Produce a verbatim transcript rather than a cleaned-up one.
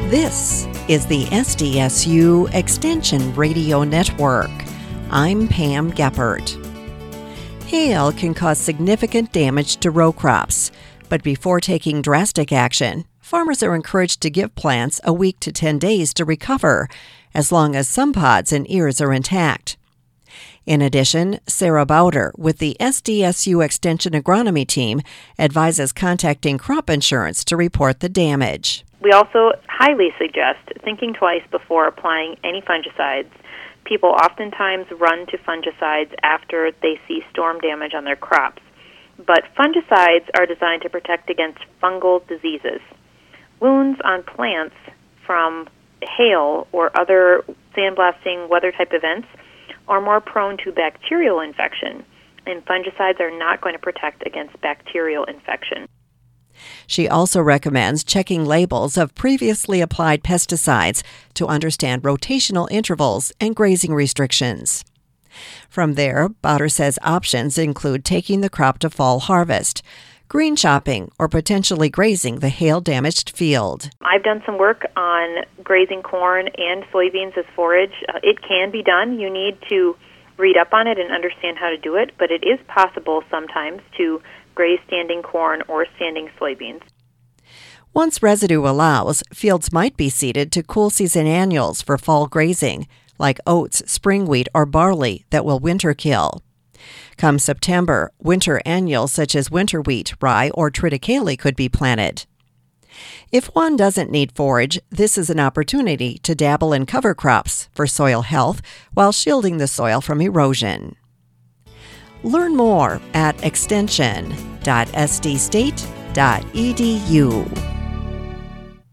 This is the S D S U Extension Radio Network. I'm Pam Geppert. Hail can cause significant damage to row crops, but before taking drastic action, farmers are encouraged to give plants a week to ten days to recover, as long as some pods and ears are intact. In addition, Sarah Bowder with the S D S U Extension Agronomy Team advises contacting crop insurance to report the damage. We also highly suggest thinking twice before applying any fungicides. People oftentimes run to fungicides after they see storm damage on their crops. But fungicides are designed to protect against fungal diseases. Wounds on plants from hail or other sandblasting weather-type events are more prone to bacterial infection, and fungicides are not going to protect against bacterial infection. She also recommends checking labels of previously applied pesticides to understand rotational intervals and grazing restrictions. From there, Bowder says options include taking the crop to fall harvest, green shopping, or potentially grazing the hail-damaged field. I've done some work on grazing corn and soybeans as forage. Uh, it can be done. You need to read up on it and understand how to do it, but it is possible sometimes to graze standing corn or standing soybeans. Once residue allows, fields might be seeded to cool season annuals for fall grazing, like oats, spring wheat, or barley that will winter kill. Come September, winter annuals such as winter wheat, rye, or triticale could be planted. If one doesn't need forage, this is an opportunity to dabble in cover crops for soil health while shielding the soil from erosion. Learn more at extension dot s d state dot e d u.